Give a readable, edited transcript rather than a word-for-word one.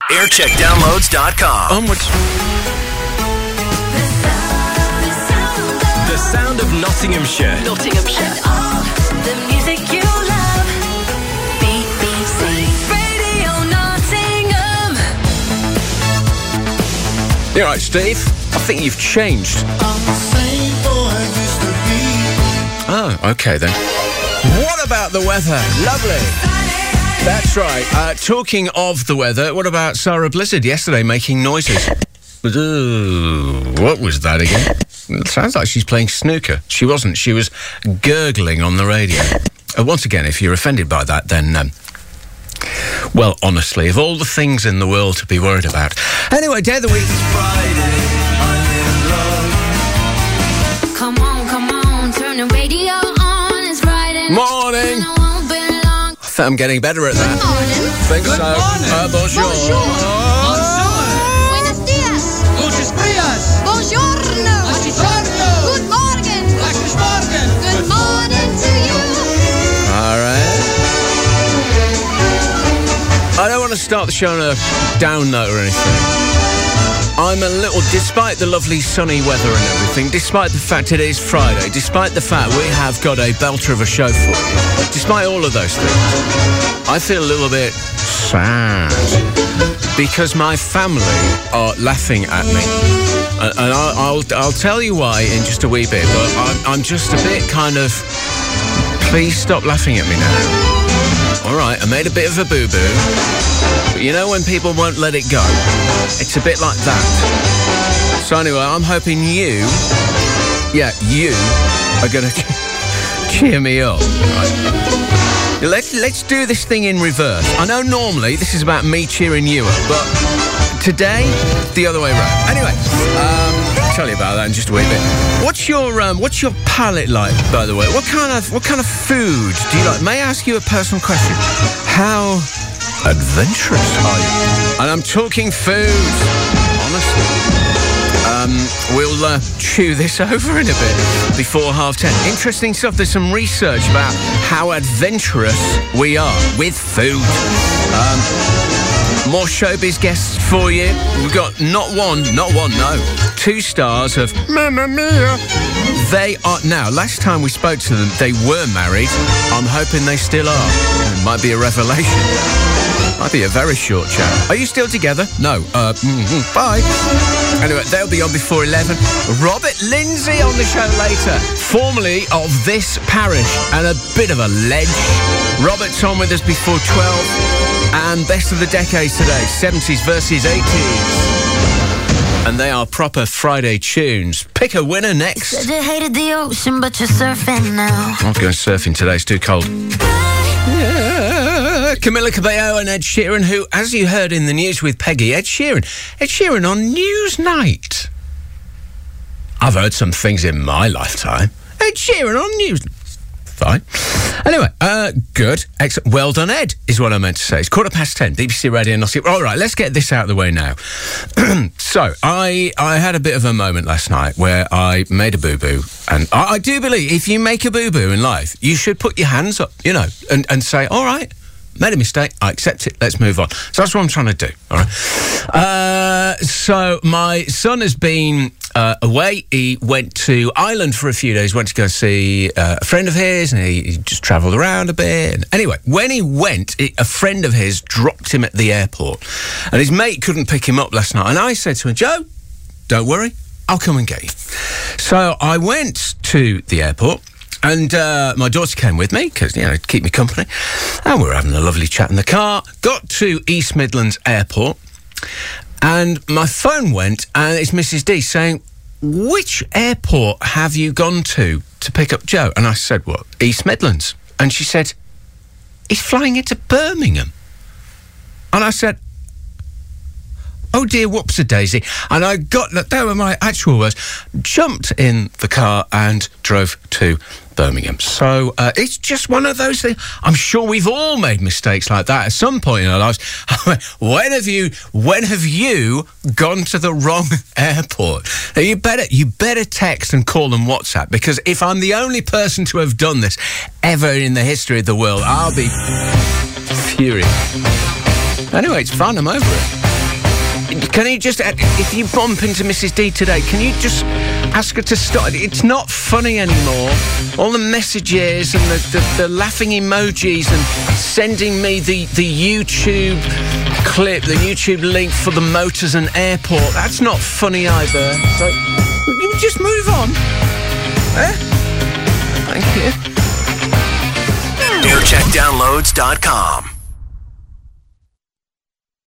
Aircheckdownloads.com. Onwards. The sound of Nottinghamshire. And all the music you love. BBC Radio Nottingham. You're right, Steve. I think you've changed. Oh, okay then. What about the weather? Lovely. That's right. Talking of the weather, what about Sarah Blizzard yesterday making noises? Ooh, what was that again? It sounds like she's playing snooker. She wasn't. She was gurgling on the radio. Once again, if you're offended by that, then... well, honestly, of all the things in the world to be worried about. Anyway, day of the week. Come on, turn the radio on. It's Friday. Morning. I'm getting better at that. Think so. Bonjour. Buenos dias. Buenos dias. Buongiorno. Good morning. Good morning to you. All right. I don't want to start the show on a down note or anything. I'm a little, despite the lovely sunny weather and everything, despite the fact it is Friday, despite the fact we have got a belter of a show for you, despite all of those things, I feel a little bit sad because my family are laughing at me. And I'll tell you why in just a wee bit, but I'm just a bit kind of, please stop laughing at me now. All right, I made a bit of a boo-boo. But you know when people won't let it go? It's a bit like that. So anyway, I'm hoping you are going to cheer me up. Right. Let's do this thing in reverse. I know normally this is about me cheering you up, but today, the other way around. Anyway, I'll tell you about that in just a wee bit. What's your palate like, by the way? What kind of food do you like? May I ask you a personal question? How adventurous are you? And I'm talking food, honestly. We'll chew this over in a bit before 10:30. Interesting stuff. There's some research about how adventurous we are with food. More showbiz guests for you. We've got not one, no, 2 stars of Mamma Mia. They are now. Last time we spoke to them, they were married. I'm hoping they still are. It might be a revelation. Might be a very short chat. Are you still together? No. Bye. Anyway, they'll be on before 11. Robert Lindsay on the show later. Formerly of this parish and a bit of a ledge. Robert's on with us before 12. And best of the decades today. 70s versus 80s. And they are proper Friday tunes. Pick a winner next. Said you hated the ocean, but you're surfing now. I'm going surfing today. It's too cold. Camila Cabello and Ed Sheeran, who, as you heard in the news with Peggy, Ed Sheeran on Newsnight. I've heard some things in my lifetime. Ed Sheeran on Newsnight. Fine. Anyway, good. Excellent. Well done, Ed, is what I meant to say. It's 10:15, BBC Radio Nottingham. All right, let's get this out of the way now. So, I had a bit of a moment last night where I made a boo-boo. And I do believe if you make a boo-boo in life, you should put your hands up, and say, all right, made a mistake, I accept it, let's move on. So that's what I'm trying to do, all right? So my son has been away. He went to Ireland for a few days, went to go see a friend of his, and he just travelled around a bit. And anyway, when he went, a friend of his dropped him at the airport, and his mate couldn't pick him up last night. And I said to him, Joe, don't worry, I'll come and get you. So I went to the airport. And my daughter came with me, because, to keep me company. And we were having a lovely chat in the car. Got to East Midlands Airport. And my phone went, and it's Mrs. D saying, which airport have you gone to pick up Joe? And I said, what? East Midlands. And she said, he's flying into Birmingham. And I said, oh dear, whoops-a-daisy. And I got, that were my actual words, jumped in the car and drove to Birmingham. So it's just one of those things. I'm sure we've all made mistakes like that at some point in our lives. When have you gone to the wrong airport? Now, you better text and call them WhatsApp, because if I'm the only person to have done this ever in the history of the world, I'll be furious. Anyway, it's fun. I'm over it. Can you just, if you bump into Mrs. D today, can you just ask her to stop? It's not funny anymore. All the messages and the laughing emojis and sending me the YouTube clip, the YouTube link for the Motors and Airport. That's not funny either. So, you just move on. Thank you. Aircheckdownloads.com.